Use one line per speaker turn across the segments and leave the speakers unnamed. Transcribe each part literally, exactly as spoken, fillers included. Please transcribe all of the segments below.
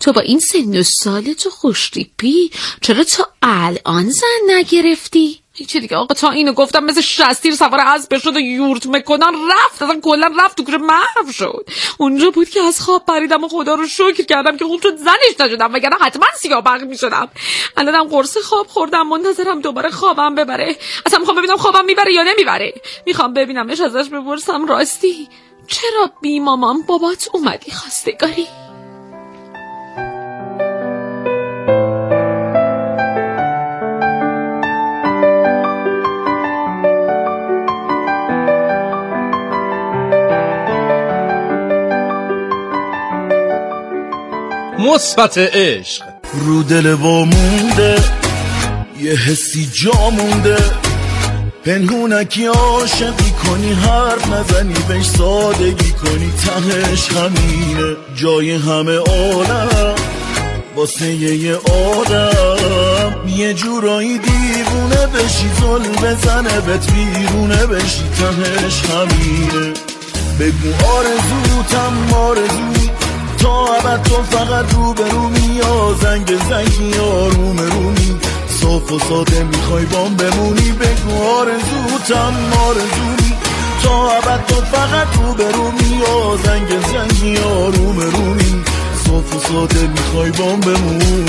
تو با این سن و سال تو خوشتیپی چرا تا الان زن نگرفتی؟ هیچی دیگه آقا، تا اینو گفتم مثل شستیر سوار اسب شد و یورت مکنان رفت، اصلا کلا رفت تو گوشه محو شد. اونجا بود که از خواب پریدم و خدا رو شکر کردم که خوب شد زنش نشدم، وگرنه حتما سیاه‌برق میشدم. الانم قرص خواب خوردم، منتظرم دوباره خوابم ببره. اصلا میخوام ببینم خوابم میبره یا نمیبره. میخوام ببینمش، ازش بپرسم راستی چرا بی مامان بابات اومدی خواستگاری؟
مثبت عشق.
رو دل با مونده یه حسی جا مونده، پنهونکی عاشقی کنی حرف نزنی بهش سادگی کنی، تهش همینه جای همه عالم واسه یه آدم، یه جورایی دیوونه بشی زل بزنه بهت بیرونه بشی، تهش همینه. بگو آرزوتم آرزوی تا ابد تو فقط رو به رو می، یا زنگ زنگی آروم رومی، صاف و ساده میخوای بام بمونی. بگو آرزوتم آرزوی تا ابد تو فقط رو به رو می، یا زنگ زنگی آروم رومی، صاف و ساده میخوای بام بمونی.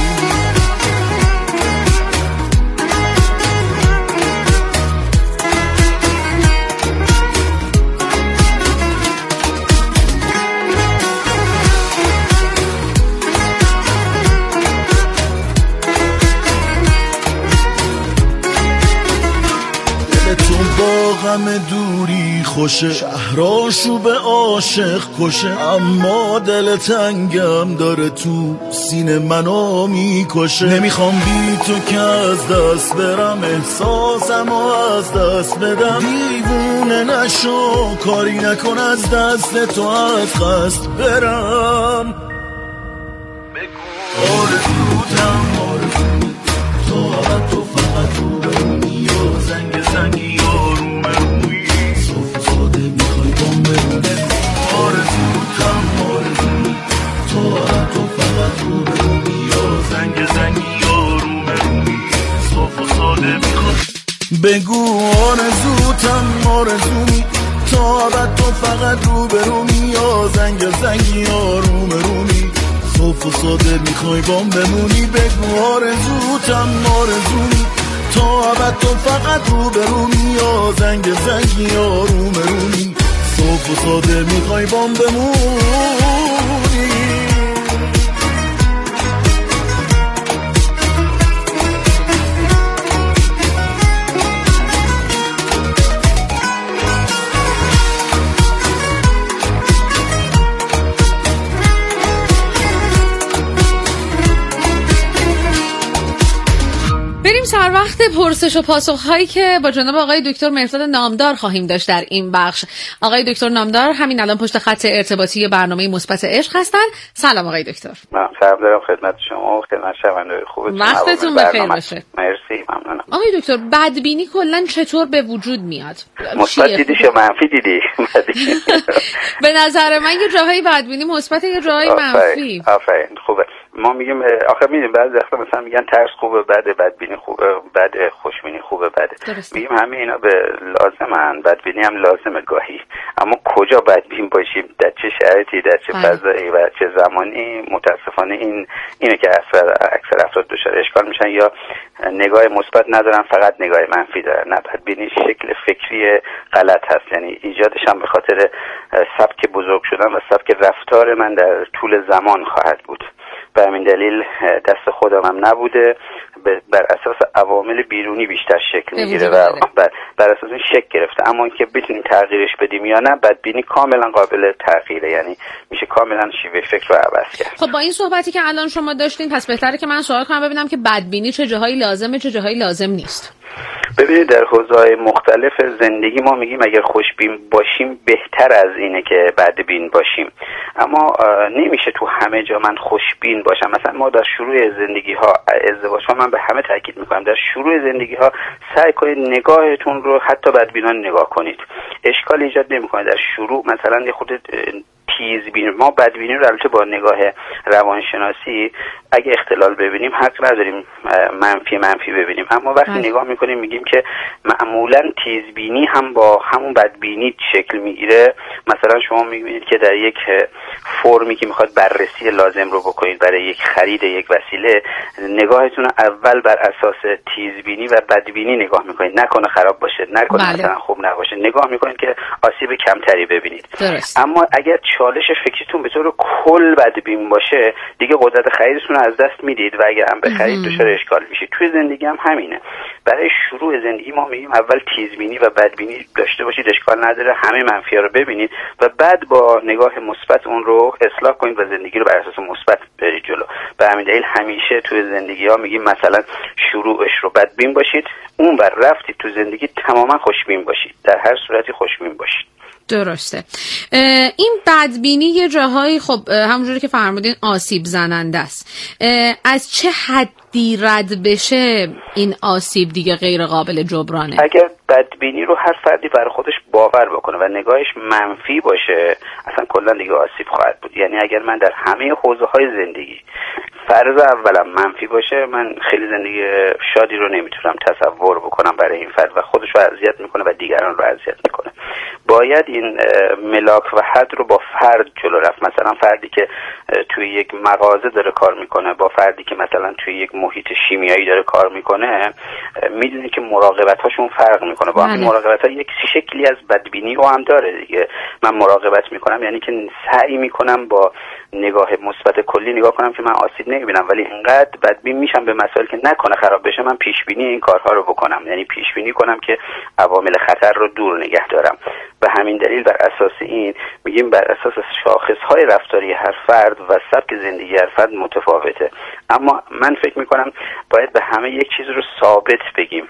غم دوری خوشه، شهراشو به عاشق کشه، اما دل تنگم داره تو سینه منو میکشه. نمیخوام بی تو که از دست برم، احساسم از دست بدم، دیوونه نشو کاری نکن از دست تو از قصد برم. بگو آرزوتم آرزو تو تو فقط رو برونی، یا زنگ زنگی آروم روی، صاف ساده میخوای بام بمونه. آرزوتم آرزو تو تو فقط رو برونی، یا زنگ زنگی آروم روی، صاف ساده میخوای. بگو آرزوتم آرزوی تا ابد تو فقط رو برونی، یا زنگ زنگی آروم رومی، صاف و ساده میخوای بام بمونی. بگو آرزوتم آرزوی تا ابد تو فقط رو برونی، یا زنگ زنگی آروم رومی، صاف و ساده میخوای بام بمونی.
بریم سر وقت پرسش و پاسخ هایی که با جناب آقای دکتر مهرداد نامدار خواهیم داشت در این بخش. آقای دکتر نامدار همین الان پشت خط ارتباطی برنامه مثبت عشق هستن. سلام آقای دکتر.
من سلام دارم خدمت شما و خدمت شنوندگان خوبتون.
وقتتون بخیر باشه.
مرسی، ممنونم.
آقای دکتر بدبینی کلا چطور به وجود میاد؟
مثبت دیدی یا منفی دیدی؟
به نظر من یه جاهای بدبینی مثبت، یه جاهای منفی.
آفرین، خوبه. ما میگیم آخه میدونیم بعضی وقتا مثلا میگن ترس خوبه بده، بدبینی خوبه بده، خوشبینی خوبه بده. میگیم همه اینا به لازمن، بدبینی هم لازمه گاهی، اما کجا بدبین باشیم، در چه شرایطی، در چه فضایی و چه زمانی، متاسفانه این اینه که اکثر اکثر افراد دچار اشکال میشن، یا نگاه مثبت ندارن، فقط نگاه منفی دارن. نه، بدبینی شکل فکری غلط هست، یعنی ایجادش هم به خاطر سبک بزرگ شدن و سبک رفتار من در طول زمان خواهد بود. به همین دلیل دست خودم هم نبوده، بر اساس عوامل بیرونی بیشتر شکل میگیره و بر, بر اساس این شکل گرفته. اما اینکه بتونیم تغییرش بدیم یا نه، بدبینی کاملا قابل تغییره، یعنی میشه کاملا شیوه فکر رو عوض کرد.
خب با این صحبتی که الان شما داشتین، پس بهتره که من سوال کنم ببینم که بدبینی چه جاهایی لازمه چه جاهایی لازم نیست.
ببینید در حوزه‌های مختلف زندگی ما میگیم اگر خوشبین باشیم بهتر از اینه که بدبین باشیم، اما نمیشه تو همه جا من خوشبین باشم. مثلا ما در شروع زندگی ها، ازدواج ها، من به همه تاکید میکنم در شروع زندگی ها سعی کنید نگاهتون رو حتی بدبینانه نگاه کنید. اشکال ایجاد نمیکنه در شروع مثلا یه خود تیزبینی، ما بدبینی رو البته با نگاه روانشناسی اگه اختلال ببینیم حق نداریم منفی منفی ببینیم، اما وقتی بله. نگاه میکنیم میگیم که معمولا تیزبینی هم با همون بدبینی شکل میگیره. مثلا شما میبینید که در یک فرمی که میخواد بررسی لازم رو بکنید برای یک خرید یک وسیله، نگاهتون اول بر اساس تیزبینی و بدبینی نگاه میکنید، نکنه خراب باشه، نکنه بله. مثلا خوب نباشه، نگاه میکنید که آسیب کمتری ببینید. درست. اما اگر چالش فکریتون به طور کل بدبین باشه دیگه قدرت خریدتون رو از دست میدید و اگر هم بخرید دچار اشکال میشید. توی زندگی هم همینه. برای شروع زندگی ما میگیم اول تیزبینی و بدبینی داشته باشید، اشکال نداره همه منفی‌ها رو ببینید و بعد با نگاه مثبت اون رو اصلاح کنید و زندگی رو بر اساس مثبت برید جلو. به همین دلیل همیشه توی زندگی ها میگیم مثلا شروعش رو بدبین باشید، اون بر رفتید تو زندگی تماما خوشبین باشید، در هر صورتی خوشبین باشید.
درسته. این بدبینی یه جاهایی خب همونجوری که فرمودین آسیب زننده است. از چه حدی رد بشه این آسیب دیگه غیر قابل جبرانه؟
اگر بدبینی رو هر فردی برای خودش باور بکنه و نگاهش منفی باشه اصلا کلا دیگه آسیب خواهد بود. یعنی اگر من در همه حوزه های زندگی فرض اولم منفی باشه، من خیلی زندگی شادی رو نمیتونم تصور بکنم برای این فرد و خودش رو اذیت میکنه و دیگران رو اذیت میکنه. باید این ملاک و حد رو با فرد جلو رفت. مثلا فردی که توی یک مغازه داره کار میکنه با فردی که مثلا توی یک محیط شیمیایی داره کار میکنه، میدونه که مراقبت‌هاشون فرق میکنه. با همین مراقبت‌ها یک شکلی از بدبینی رو هم داره دیگه. من مراقبت میکنم یعنی که سعی میکنم با نگاه مثبت کلی نگاه کنم که من آسیب نمیبینم، ولی اینقدر بدبین میشم به مسائل که نکنه خراب بشه، من پیش بینی این کارها رو بکنم، یعنی پیش بینی کنم که عوامل خطر رو دور نگه دارم. به همین دلیل بر اساس این میگیم بر اساس شاخص‌های رفتاری هر فرد و سبک زندگی هر فرد متفاوته. اما من فکر میکنم باید به همه یک چیز رو ثابت بگیم.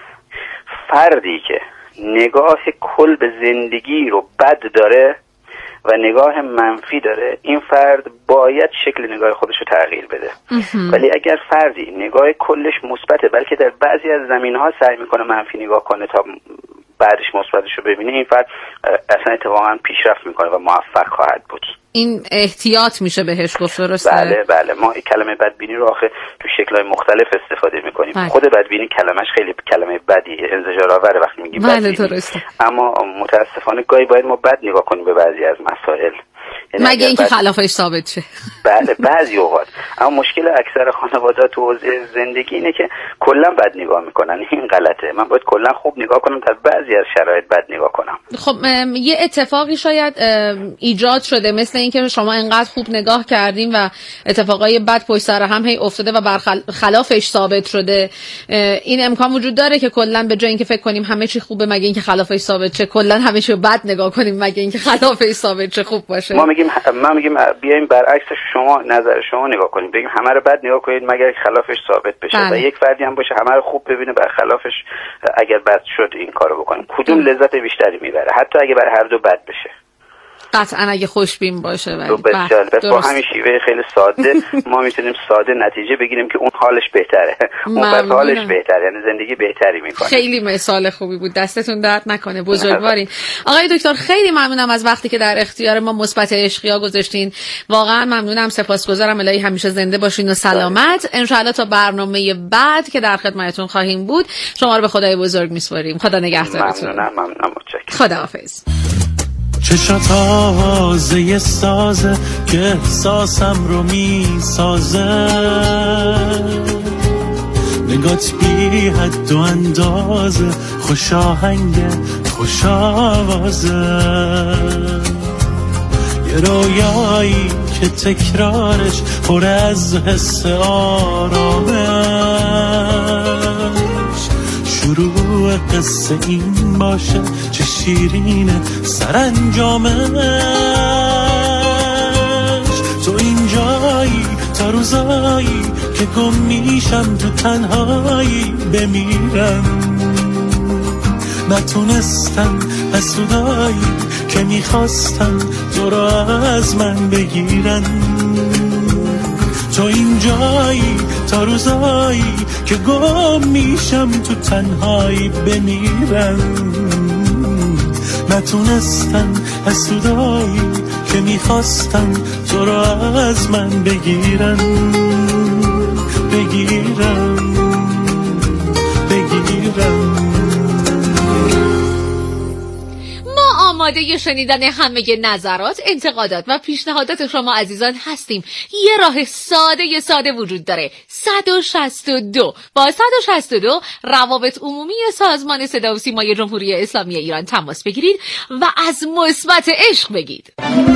فردی که نگاه کل به زندگی رو بد داره و نگاه منفی داره، این فرد باید شکل نگاه خودش رو تغییر بده. ولی اگر فردی نگاه کلش مثبته بلکه در بعضی از زمینه‌ها سعی میکنه منفی نگاه کنه تا بعدش مثبتش رو ببینه، این فرد اصلا اتفاقا پیشرفت میکنه و موفق خواهد بود.
این احتیاط میشه بهش گفت، درسته؟
بله بله. ما کلمه بدبینی رو آخه تو شکل‌های مختلف استفاده میکنیم. بله. خود بدبینی کلمش خیلی کلمه بدی، انزجار آوره وقتی میگیم
بله
بدبینی.
درسته.
اما متاسفانه گاهی باید ما بد نگاه کنیم به بعضی از مسائل،
مگه اینکه بد... خلافش ثابت شه.
بله بعضی اوقات. اما مشکل اکثر خانواده‌ها تو حوزه زندگی اینه که کلا بد نگاه میکنن. این غلطه. من باید کلا خوب نگاه کنم، در بعضی از شرایط بد نگاه کنم.
خب یه اتفاقی شاید ایجاد شده مثل اینکه شما اینقدر خوب نگاه کردیم و اتفاقای بد پشت سر هم هی افتاده و برخلافش ثابت شده. این امکان وجود داره که کلا به جای اینکه فکر کنیم همه چی خوبه مگه اینکه خلافش ثابت شه، کلا همه چی بد نگاه کنیم مگه اینکه خلافش ثابت شه خوب باشه.
ما میگیم ما میگیم بیایم برعکس شما نظر شما نگاه کنیم، بگیم همه رو بد نگاه کنید مگر خلافش ثابت بشه. بله. و یک فردی هم باشه همه رو خوب ببینه برخلافش اگر بد شد این کارو بکنیم. کدوم لذت بیشتری میبره حتی اگه برای هر دو بد بشه؟
قطعا اگه خوشبین باشه. ولی
بسیار بس با همین شیوه خیلی ساده ما میتونیم ساده نتیجه بگیریم که اون حالش بهتره، اون بر حالش بهتره، یعنی زندگی بهتری میکنه.
خیلی مثال خوبی بود، دستتون درد نکنه، بزرگوارین. آقای دکتر خیلی ممنونم از وقتی که در اختیار ما مثبت عشقیا گذاشتین، واقعا ممنونم، سپاسگزارم. الهی همیشه زنده باشین و سلامت. ان شاء الله تا برنامه بعد که در خدمتتون خواهیم بود شما رو به خدای بزرگ میسپاریم. خدا نگهدارتون.
ممنونم ممنونم متشکرم.
خداحافظ.
چشات آوازه سازه که احساسم رو می سازه، نگات بی حد و اندازه، خوش آهنگه خوش آوازه، یه رویایی که تکرارش پر از حس آرامش، شروع قصه این باشه چه شیرینه سرانجامش، تو اینجایی تا روزایی که گم میشم تو تنهایی بمیرم، نتونستم حسودایی که میخواستم تو را از من بگیرن، تو اینجایی تا روزایی که گم میشم تو تنهایی بمیرم، نتونستن حسودایی
که میخواستن تو رو از من بگیرن بگیرن بگیرن.
آماده شنیدن همه نظرات، انتقادات و پیشنهادات شما عزیزان هستیم. یه راه ساده یه ساده وجود داره. صد و شصت و دو با صد و شصت و دو روابط عمومی سازمان صدا و سیمای جمهوری اسلامی ایران تماس بگیرید و از مثبت عشق بگید.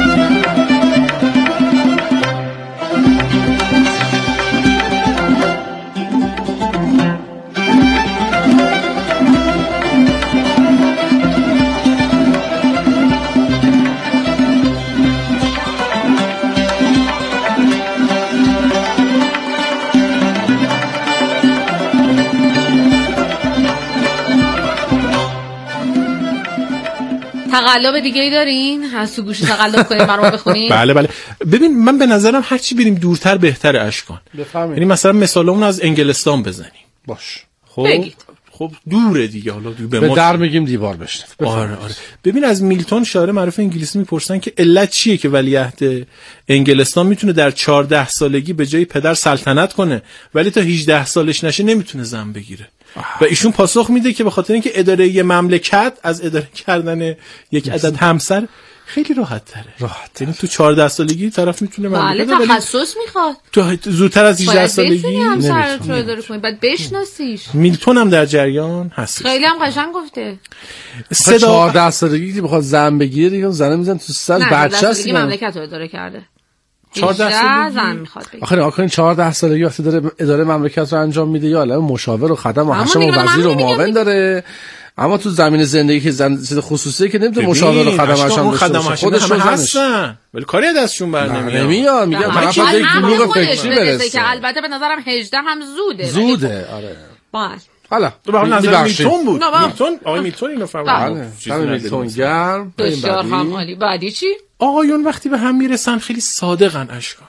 تقلب دیگه ای دارین؟ هست تو گوشی تقلب کنیم برام بخونیم؟
بله بله. ببین من به نظرم هر چی بریم دورتر بهتره اشکان. یعنی مثلا مثالمون از انگلستان بزنیم.
باش.
خب بگید. خب دوره دیگه، حالا
به, به در میگیم دیوار بشنف.
آره آره. ببین از میلتون شاعر معروف انگلیسی میپرسن که علت چیه که ولیعهد انگلستان میتونه در چهارده سالگی به جای پدر سلطنت کنه ولی تا هجده سالش نشه نمیتونه زن بگیره. و ایشون پاسخ میده که به خاطر اینکه اداره یه مملکت از اداره کردن یک عدد همسر خیلی راحت تره.
راحت.
یعنی تو چهارده سالگی طرف میتونه
مملکت بله تخصص میخواد.
تو زودتر از هجده سالگی
همسر رو اداره کنی بعد بشناسیش.
میلتون هم در جریان هست.
خیلی هم قشنگ گفته.
صدا چهارده سالگی که بخواد زن بگیره دیگه زنه میزنه تو سر بچه‌ست
دیگه مملکت رو اداره کرده.
چهارده سالگی
زن میخواد بگیره.
آخه آخه چهارده سالگی وقتی داره اداره مملکت رو انجام میده یا الان مشاور و خدم و حشم و وزیر و معاون داره. اما تو زمین زندگی که زن چیز خصوصی که نمیتونه مشاور و خدم هاشون داشته خودش
هستن ولی کاری دستشون بر نمیاد.
نمیاد میگم طرف از یک بلوغ فکری برسه
که البته به نظرم هجده هم زوده.
زوده آره.
باز
حالا
به نظر میلتون بود. میلتون آقای میلتون اینو فهمید.
همین میلتون گرم.
بسیار هم عالی. بعدی چی؟
آقایون وقتی به هم میرسن خیلی صادقن اشکان.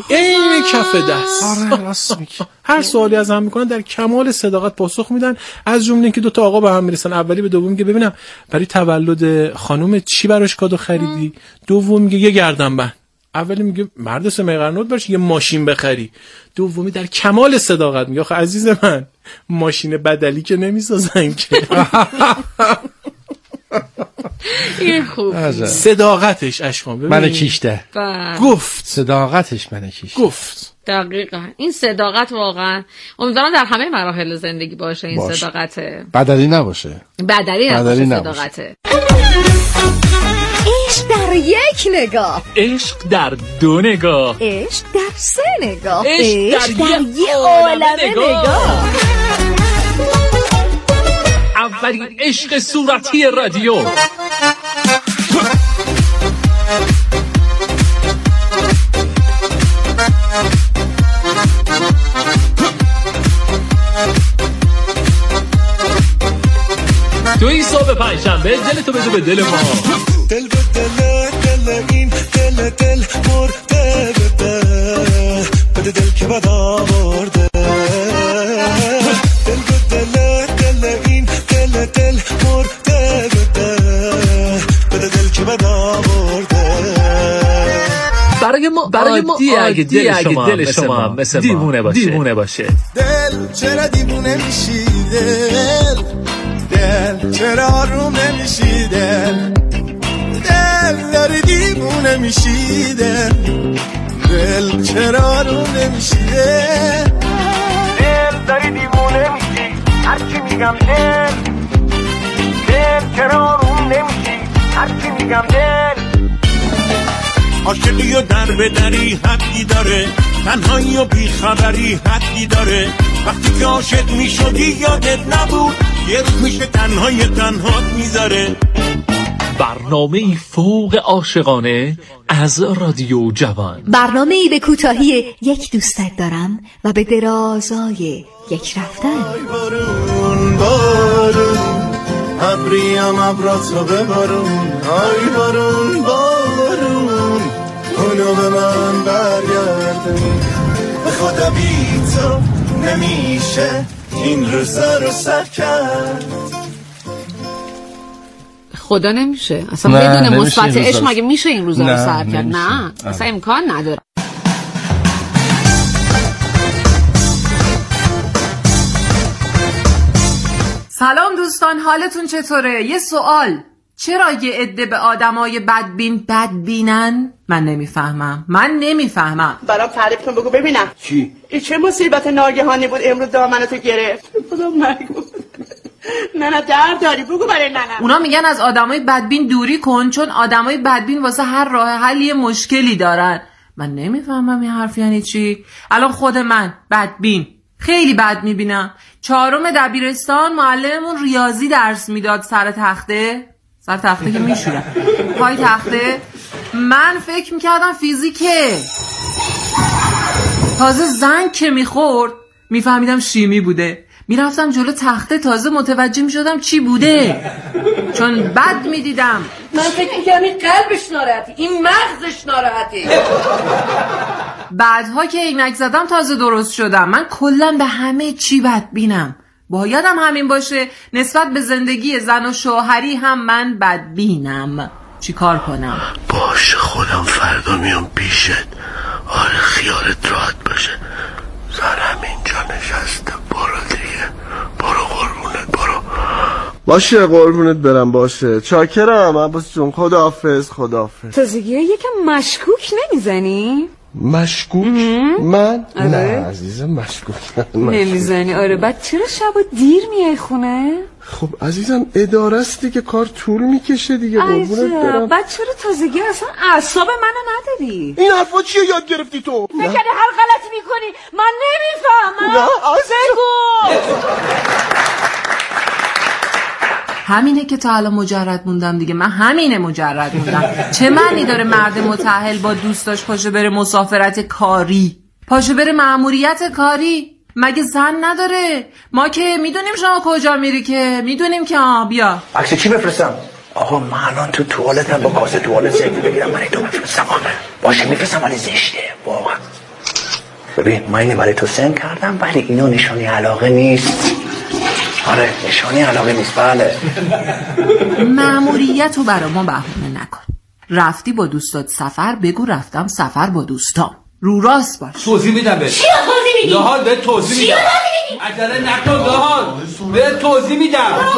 این کف دست.
آره راست میگی.
هر سوالی از هم میکنن در کمال صداقت پاسخ میدن، از جمله اینکه دو تا آقا به هم میرسن، اولی به دوم میگه ببینم برای تولد خانم چی براش کادو خریدی؟ دوم میگه یه گردنبند. اولی میگه مرد سه قرنوت باشه یه ماشین بخری. دومی در کمال صداقت میگه آخه عزیز من ماشین بدلی که نمیسازن که.
این خوب.
صداقتش اشکان ببین
من کیشته
گفت
صداقتش من کیشته
گفت
دقیقاً این صداقت واقعا امیدوارم در همه مراحل زندگی باشه. این باشه. صداقته
بدلی نباشه
بدلی نباشه صداقته.
عشق در یک نگاه،
عشق در دو نگاه،
عشق در سه نگاه،
عشق در, در یه عالمه نگاه, نگاه. اولین عشق صورتی رادیو. تو این صبح پنجشنبه دل تو بده به دل ما،
دل به دل دل این دل دل مرده بده بده دل که بد آورده، دل به دل دل این دل دل مرده بده بده دل که بد آورده.
برای ما برای ما اگه دل شما دل شما مثل دیوونه باشه دیوونه باشه
دل چرا دیوونه میشی دل دل چرا آروم نمیشی دل دل داری دیوونه میشی دل دل چرا آروم نمیشی دل دل داری دیوونه میشی هرچی میگم دل دل چرا آروم نمیشی هرچی میگم دل. عاشقی و در به دری حدی داره، تنهایی و بیخبری حدی داره، وقتی که عاشق میشدی یادت نبود یه روز میشه تنهای تنهات میذاره.
برنامه‌ای فوق عاشقانه از رادیو جوان،
برنامه‌ای به کوتاهی یک دوستت دارم و به درازای یک رفتن.
آی بارون بارون ابریم ابراتو ببارون، آی بارون بارون اونو به من برگردون، به خدا بی تو نمیشه این روزا رو سر کرد.
خدا نمیشه اصلا بدون مثبت عشق مگه میشه این روزا رو سر کرد؟ نه اصلا امکان نداره.
سلام دوستان، حالتون چطوره؟ یه سوال، چرا یه عده به آدمای بدبین بدبینن؟ من نمیفهمم من نمیفهمم
برام تعریف کن بگو ببینم.
چی؟
این چه مصیبت ناگهانی بود امروز دامنتو گرفت؟ خدا مگو. نه نه در داری بگو برای ننم.
اونا میگن از آدمای بدبین دوری کن چون آدمای بدبین واسه هر راه حل یه مشکلی دارن. من نمیفهمم این حرف یعنی چی. الان خود من بدبین خیلی بد میبینم. چهارم دبیرستان معلممون ریاضی درس میداد سر تخته سر تخته که میشورم پای تخته. من فکر میکردم فیزیکه، تازه زنگ که میخورد میفهمیدم شیمی بوده. میرفتم جلو تخته تازه متوجه میشدم چی بوده چون بد میدیدم.
من فکر میکردم این قلبش ناراحتی این مغزش ناراحتی.
بعدها که عینک زدم تازه درست شدم. من کلا به همه چی بدبینم. بایدم همین باشه. نسبت به زندگی زن و شوهری هم من بدبینم. چی کار کنم؟
باشه خودم فردا میام پیشت. آره خیالت راحت باشه. زنم اینجا نشسته. برو دیگه برو قربونت برو.
باشه قربونت برم. باشه چاکرم عباس جون. خداحافظ خداحافظ.
تازگی یکم مشکوک نمیزنی؟
مشکوک؟ من؟
آره.
نه عزیزم مشکوک
نمیزنی. آره بعد چرا شبا دیر میای خونه؟
خب عزیزم اداره است دیگه کار طول میکشه دیگه قربونت برم.
بعد چرا تازگی اصلا اعصاب منو نداری؟
این حرفا چیه یاد گرفتی تو؟
فکر کردی هر غلطی میکنی من نمیفهمم.
نه
بگو.
همینه که تا الان مجرد موندم دیگه. من همینه مجرد موندم. چه معنی داره مرد متأهل با دوستاش پاشه بره مسافرت کاری، پاشه بره مأموریت کاری؟ مگه زن نداره؟ ما که میدونیم شما کجا میری، که میدونیم که آه بیا.
عکس چی بفرستم؟ آقا من الان تو توالتم با کاسه توالت سلفی بگیرم من تو بفرستم. باشه میفرستم ولی زشته واقعا. ببین من اینو برای تو سند کردم ولی اینو نشانی علاقه نیست. آره نشانی علاقه نیست. بله
مأموریت رو برای ما بهونه نکن. رفتی با دوستات سفر بگو رفتم سفر با دوستام. رو راست باش.
توضیح میدم بهت.
چی رو توضیح میدی؟
لاحال بهت توضیح میدم. عجله نکن لاحال بهت توضیح میدم.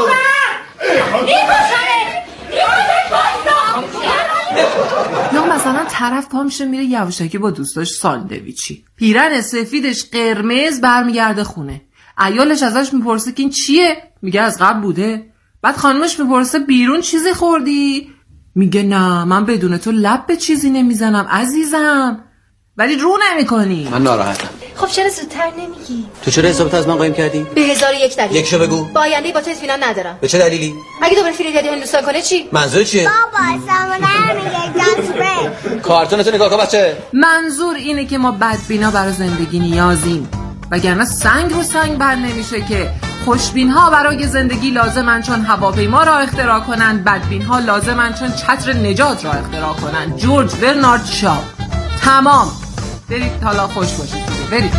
یا مثلا طرف پا میشه میره یواشکی با دوستاش ساندویچی، پیرن سفیدش قرمز برمیگرده خونه. عیالش ازش میپرسه که این چیه؟ میگه از قبل بوده. بعد خانمش میپرسه بیرون چیزی خوردی؟ میگه نه من بدون تو لب به چیزی نمیزنم عزیزم. ولی رو نمی کنی.
من ناراحتم.
خب چرا زودتر نمیگی؟
تو چرا حسابت از من قایم کردی؟
به هزار و یک دلیل.
یکشو بگو.
با آینده با تو اطمینان ندارم.
به چه دلیلی؟
اگه دوباره فریدادی هندوستان کنه چی؟
منظور چیه؟
بابا سامانه میگه دست
کارتونتو نگاه کن بچه.
منظور اینه که ما بدبینا برای زندگی نیازیم، وگرنه سنگ رو سنگ بند نمیشه که. خوشبین ها برای زندگی لازمن چون هواپیما را اختراع کنن، بدبین ها لازمن چون چتر نجات را اختراع کنن. جورج برنارد شاو. تمام. برید حالا خوش باشید دیگه. برید.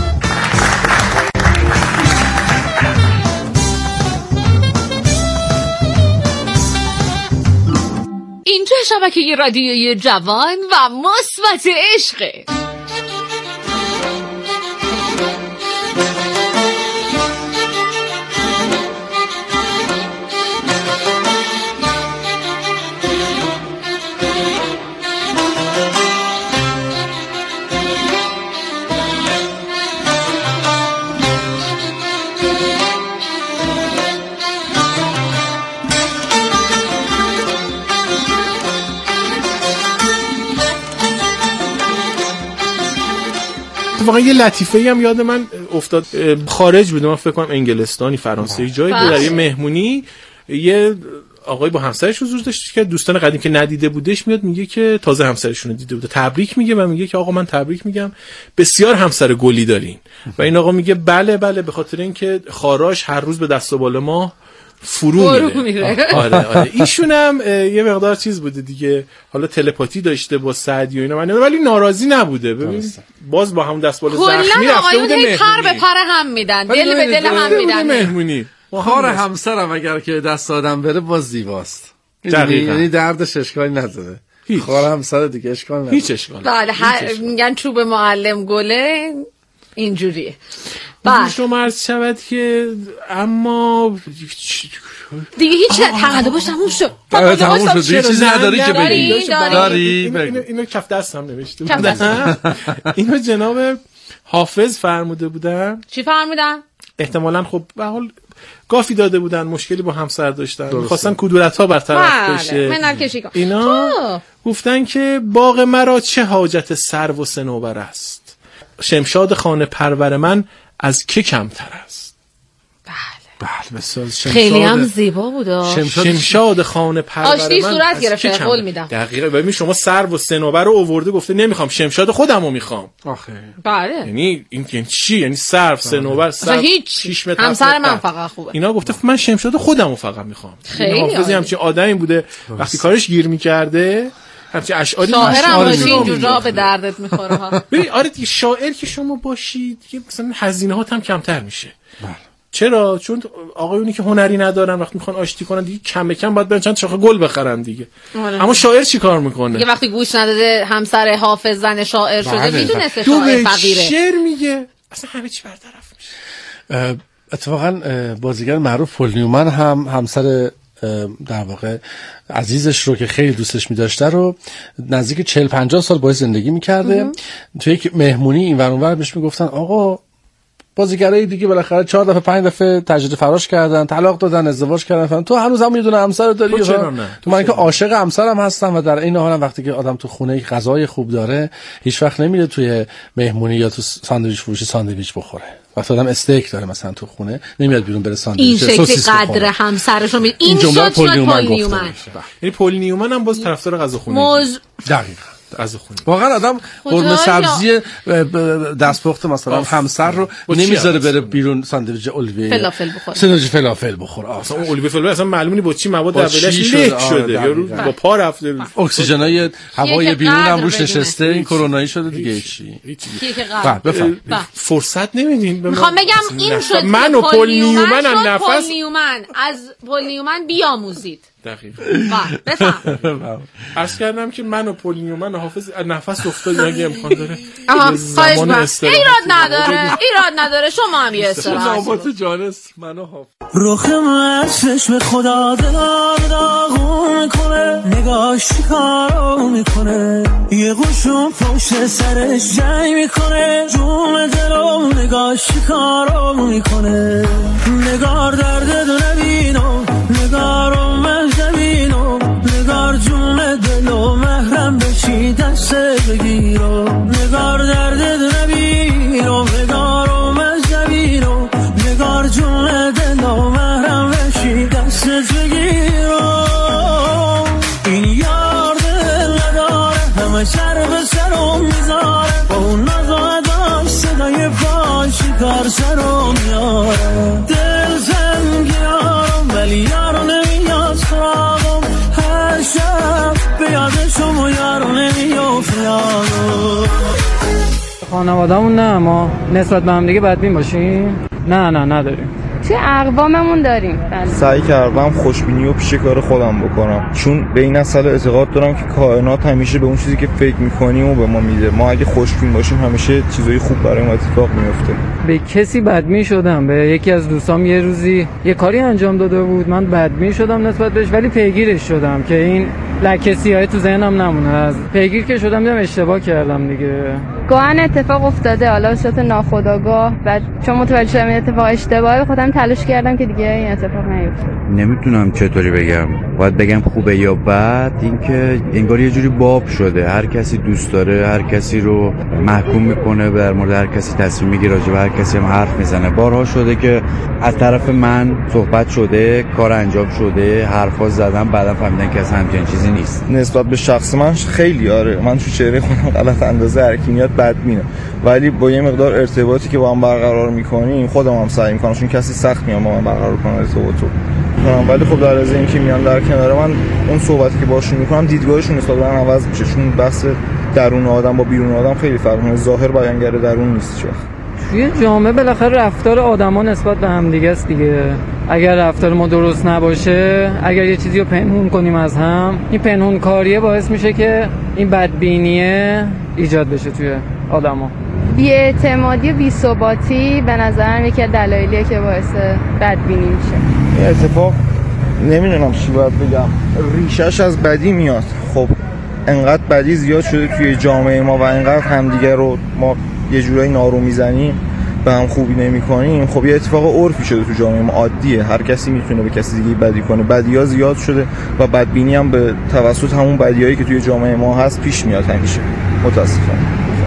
اینجا شبکه رادیوی جوان و مثبت عشقه.
واقعا یه لطیفه‌ای هم یاد من افتاد. خارج بودم، من فکر کنم انگلستانی فرانسه جایی بود، در یه مهمونی یه آقای با همسرش حضور داشت که دوستان قدیم که ندیده بودش میاد میگه که تازه همسرشون رو دیده بوده، تبریک میگه و میگه که آقا من تبریک میگم بسیار همسر گلی دارین. و این آقا میگه بله بله به خاطر اینکه خاراش هر روز به دست و بال ما فرو میره. آره آره ایشون هم یه مقدار چیز بوده دیگه، حالا تلپاتی داشته با سعدی و اینا، من ولی ناراضی نبوده. ببین باز با همون دستبال زخمی رفته بوده مهمونی،
پر به پر هم میدن، دل به دل هم میدن
مهمونی. کار همسرم اگر که دست آدم بره باز زیباست. دقیقاً. یعنی دردش اشکالی نداره. خواهر همسر دیگه اشکال نداره.
هیچ اشکال
بله میگن چوب معلم گله اینجوریه.
بعد شما عرض شود که اما
دیگه هیچ تقاضا باش تموم شد.
آره تموم شد. دیگه چیزی نداری که
بگی.
داری. اینو اینو کف دستم نوشته بودم. اینو جناب حافظ فرموده بودن.
چی فرمودن؟
احتمالاً خب به حال گافی داده بودن، مشکلی با همسر داشتن، می‌خواستن کدورت‌ها برطرف بشه.
منم کشی کن.
اینا گفتن که باغ مرا چه حاجت سرو و صنوبر است، شمشاد خانه پرور من از که کمتر است.
بله بسیار
خیلی هم زیبا بود.
شمشاد, شمشاد خانه پرور من
آشتی صورت گرفته. قول میدم.
دقیقاً. ببین شما سرو و صنوبر رو آورده گفته نمیخوام، شمشاد خودمو میخوام.
آخه
بله.
یعنی این یعنی چی؟ یعنی سرو صنوبر سرو
هیچ همسر من فقط خوبه.
اینا گفته من شمشاد خودمو فقط میخوام.
خیلی
حافظی همچین آدمی بوده وقتی کارش گیر میکرده همچین اشعاری
شاعرم باشی اینجور راه به دردت میخوره ها.
ببین آره دیگه شاعر که شما باشید دیگه مثلا هزینه‌هات هم کمتر میشه. چرا؟ چون آقایونی که هنری ندارن وقتی میخوان آشتی کنن دیگه کم به کم باید برن چند شاخه گل بخرن دیگه. اما شاعر چی کار میکنه؟
یه وقتی گوش نداده همسر حافظ زن شاعر شده میدونسته شاعر فقیره.
شعر میگه اصلا همه چی برطرف میشه.
اتفاقا بازیگر معروف پل نیومن هم همسر در واقع عزیزش رو که خیلی دوستش می‌داشته رو نزدیک چهل پنجاه سال باهاش زندگی می‌کرده. تو یک مهمونی این ور اون ور بهش میگفتن آقا بازیگرای دیگه بالاخره چهار دفعه پنج دفعه تجدید فراش کردن، طلاق دادن، ازدواج کردن فلان، تو هنوز هم یه دونه همسر داری؟ تو من که عاشق همسرم هستم و در این حالم وقتی که آدم تو خونه غذای خوب داره هیچ وقت نمیره توی مهمونی یا تو ساندویچ فروشی ساندویچ بخوره. وقتی آدم استیک داره مثلا تو خونه نمیاد بیرون بره ساندویچ
این شکل قدر همسرشو می این شد پل نیومن.
یعنی پل نیومن هم باز طرفدار غذاخونه.
موز...
دقیقاً
از خونه.
واقعا آدم قرمه سبزی دستپخت مثلا همسر رو نمیذاره بره بیرون ساندویچ الیویه
فلافل بخوره.
ساندویچ فلافل بخوره.
اصلا اون الیویه فلافل اصلا معلومه با چی مواد اولش لیک شده یا با پا رفته.
اکسیژنای هوای بیرون هم روش نشسته، این کرونایی شده دیگه. چی
بفهم فرصت نمیدین.
میخوام بگم این شد
من و پل نیومن هم نفس
پل نیومن از پل نیومن بیاموزید.
دقیقاً.
بفهم.
عرض کردم که من و پل نیومن حافظ نفس افتاد اگه امکان داره.
زمان استراحت ایراد نداره. ایراد نداره. شما هم یه استراحت.
نوبت جانس من و حافظ.
رخم از چشم خدا دلم داغون کنه، نگاش کارو میکنه، یه قشون پشت سرش جنگ میکنه، جون دلو نگاش کارو میکنه، نگار درد دو نبینم، نگارم من زمینم، نگار جون دلو محرم بشی دست بگیرم، نگار درد دو نبینم، نگارم من زمینم، نگار جون دلو محرم بشی دست بگیرم. این یار دل نداره همه سر به سرم میذاره، با اون نزاداش صدای پاشی کار سرم میاره، دل زنگیارم ولی یارو نمیاد سراغم، هر شب به یاد شما یارو نمیافت یارو.
خانواده‌مون نه ما نسبت به هم دیگه بدبین باشیم؟ نه نه نداریم.
چه اقواممون داریم.
سعی کردم خوشبینی و پیش کار خودم بکنم، چون به این اصل اعتقاد دارم که کائنات همیشه به اون چیزی که فکر میکنیم و به ما میده. ما اگه خوشبین باشیم همیشه چیزای خوب برای ما اتفاق میفته.
به کسی بدبین شدم، به یکی از دوستام یه روزی یه کاری انجام داده بود، من بدبین شدم نسبت بهش ولی پیگیرش شدم که این لکه سیاهی تو ذهنم نمونه. از پیگیر که شدم دیدم اشتباه کردم دیگه.
گاهن اتفاق افتاده حالا صورت ناخودآگاه، بعد چون متوجه شدم این اتفاق اشتباهه خودم تلاش کردم که دیگه این اتفاق نیفته.
نمیتونم چطوری بگم، باید بگم خوبه یا بد، اینکه انگار یه جوری باب شده، هر کسی دوست داره هر کسی رو محکوم میکنه، در مورد هر کسی تصمیم میگیره، راجع به هر کسی هم حرف میزنه. بارها شده که از طرف من صحبت شده، کار انجام شده، حرفا زدم، بعدا فهمیدن که اصلا همچین چیزی نیست.
نسبت به شخص من خیلی آره، من تو چهره خودم غلط اندازه حرکیات بدبینه، ولی با یه مقدار ارتباطی که با هم برقرار میکنیم خودم هم سعی میکنم، چون کسی سخت میام با من برقرار کنه ارتباطو، ولی خب در ازای اینکه میان در کنار من اون صحبتی که باشون میکنم دیدگاهشون نسبت به من عوض میشه، چون بحث درون آدم با بیرون آدم خیلی فرق میکنه، ظاهر بیانگر درون نیست. چه
توی جامعه بالاخره رفتار آدما نسبت به هم دیگه است دیگه. اگر رفتار ما درست نباشه، اگر یه چیزی رو پنهون کنیم از هم، این پنهون کاریه باعث میشه که این بدبینیه ایجاد بشه توی آدما.
بی‌اعتمادی و بی‌ثباتی به نظرم یکی از دلایلیه که باعث بدبینی میشه.
این اتفاق نمیدونم چی باید بگم، ریشش از بدی میاد. خب انقدر بدی زیاد شده توی جامعه ما و انقدر همدیگه رو ما یه جورایی نارو میزنیم، به هم خوبی نمی کنیم. خب یه اتفاق عرفی شده تو جامعه ما، عادیه، هر کسی میتونه به کسی دیگه بدی کنه. بدی‌ها زیاد شده و بدبینی هم به توسط همون بدیایی که توی جامعه ما هست پیش میاد همیشه، متاسفانه.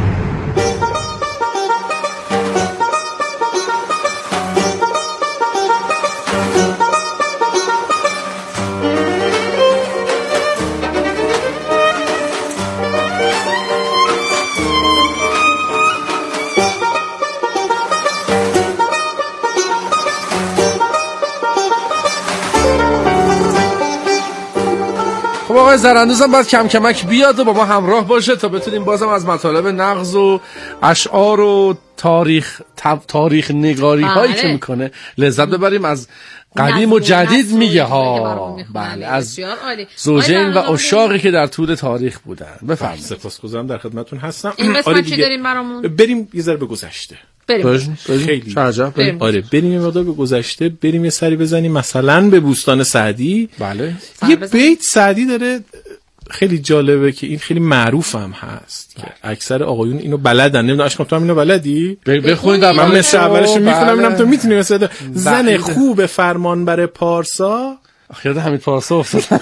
آقای زراندوزم باید کم کمک بیاد و با ما همراه باشه تا بتونیم بازم از مطالب نغز و اشعار و تاریخ تاریخ نگاری هایی که میکنه لذت ببریم. از قدیم و جدید میگه ها، بله، از زوجین و عشاقی که در طول تاریخ بودن. بفرمایید.
سپاسگزارم، در خدمتتون هستم.
این قسمت چی داریم برامون؟
بریم یه ذره به گذشته.
بریم.
خیلی
بریم.
آره بریم یه مقدار به گذشته، بریم یه سری بزنیم مثلا به بوستان سعدی.
بله.
یه بیت سعدی داره خیلی جالبه که این خیلی معروف هم هست که اکثر آقایون اینو بلدن. نمیدونم اشکام تو هم اینو بلدی؟
بخونید.
من مثل اولش میخونم ببینم تو میتونی مثلا زن خوب فرمانبر پارسا.
یاد حمید پارسا افتاد.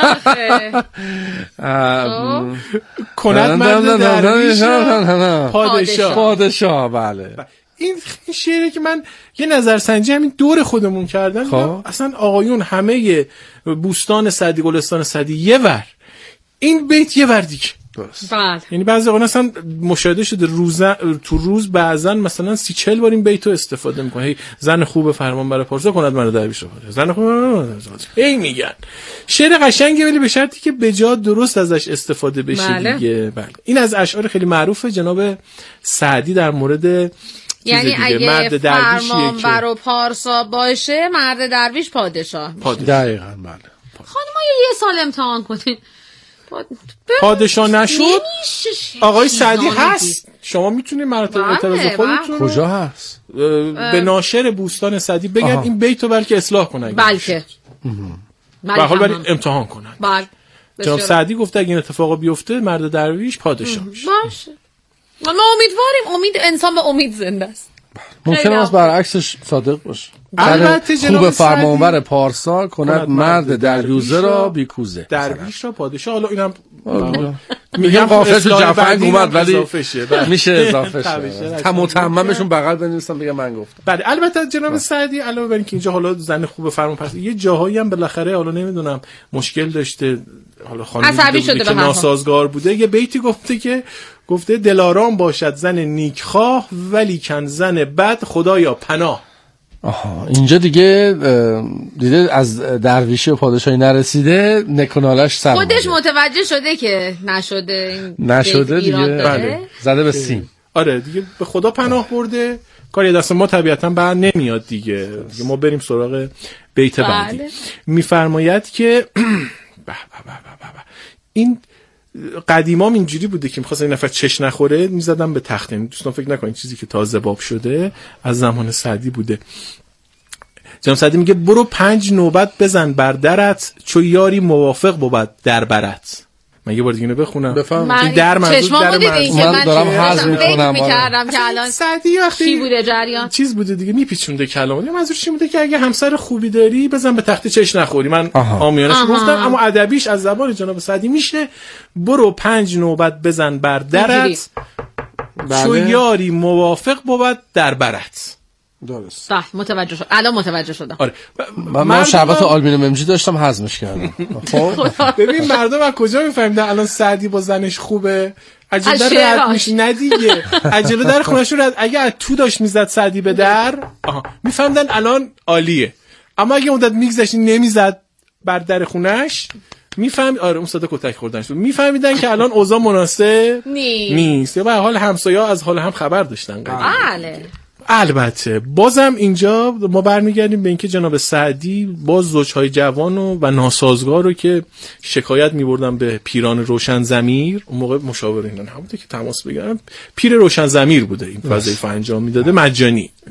کند مرد درویش پادشاه.
پادشاه بله.
این شعری که من یه نظرسنجی همین دور خودمون کردم،
خب.
اصلا آقایون همه بوستان سعدی، گلستان سعدی یه ور، این بیت یه ور دیگه.
بله.
یعنی بعضی آقایون اصلا مشاهده شده روز تو روز بعضن مثلا سی چهل بار این بیتو استفاده میکنه. هی زن خوب فرمانبر پارسا کند مرد درویش رو زن خوب هی میگن. شعر قشنگه ولی به شرطی که به جا درست ازش استفاده بشه. بله. دیگه بله. این از اشعار خیلی معروف جناب سعدی در مورد
یعنی اگه فرمانبر و پارسا باشه مرد درویش پادشاه.
دقیقاً بله.
خانم‌ها یه سال امتحان کنین.
پادشاه نشد آقای سعدی هست، شما میتونید مراتب اعتراض خودتون
کجا هست
به ناشر بوستان سعدی بگن آها. این بیتو بلکه اصلاح کنن،
بلکه
به حال برای امتحان کنن.
بله.
جناب سعدی گفته اگه این اتفاقا بیفته مرد درویش پادشاه میشه.
باشه. ما امیدواریم، امید انسان به امید زنده است.
ممکن است برعکسش صادق باشه.
البته
خوب فرمانبر پارسا کند مرد دریوزه را بیکوزه،
درویش را پادشاه. حالا اینم
میگم قافیه تو جفنگ اومد ولی میشه اضافه شه. تم و تمامشون بغل بنویسن بگم من گفتم.
بله البته جناب سعدی علاوه بر اینکه اینجا حالا زن خوب فرمانبر یه جاهایی هم بالاخره حالا نمیدونم مشکل داشته، حالا خانم که ناسازگار بوده، یه بیتی گفته که گفته دلارام باشد زن نیکخواه ولی کن زن بد خدایا پناه.
آها اینجا دیگه دیده از درویشی و پادشاهی نرسیده، نکنالش سر
خودش متوجه شده که نشده
نشده دیگه. بله. زده به سیم.
آره دیگه به خدا پناه برده، کاری دست ما طبیعتا بر نمیاد دیگه. دیگه ما بریم سراغ بیت بعدی. میفرماید که این قدیمام اینجوری بوده که می‌خواستن این نفر چش نخوره میزدن به تخت. یعنی دوستان فکر نکنید چیزی که تازه باب شده، از زمان سعدی بوده. جناب سعدی میگه برو پنج نوبت بزن بر درت چو یاری موافق بود در برت. من یه بار دیگه اینو بخونم.
بفهم.
این در منظور در منظور
من دارم حظ میکنم.
میکردم که الان
سعدی وقتی
چی بوده جریان
چیز بوده دیگه میپیچونده کلامو. منظور چی بوده که اگه همسر خوبی داری بزن به تخت چش نخوری. من عامیانش گفتم اما ادبیش از زبان جناب سعدی میشه برو پنج نوبت بزن بر درت چو یاری موافق بود در برت.
درست.
صح متوجه شد. الان متوجه شدم.
آره. من, من شربت آلومینیوم ممجی داشتم هضمش کردم.
خب ببین مردم از کجا میفهمیدن الان سعدی با زنش خوبه؟ عجله رد میشه. نه دیگه عجله در خونش رو رد. اگه تو داشت میزد سعدی به در میفهمیدن الان عالیه، اما اگه مدت میگذشت نمیزد بر در خونش میفهم آره اون صدا کتک خوردنش بود، میفهمیدن که الان اوضاع مناسب نیست. یا به حال همسایه‌ها از حال هم خبر داشتن.
بله
البته بازم اینجا ما برمیگردیم به اینکه جناب سعدی باز زوجهای جوان و, و ناسازگار رو که شکایت می‌بردن به پیران روشن ضمیر، اون موقع مشاور اینا نبوده که تماس بگیرن، پیر روشن ضمیر بوده این وظیفه انجام میداده مجانی.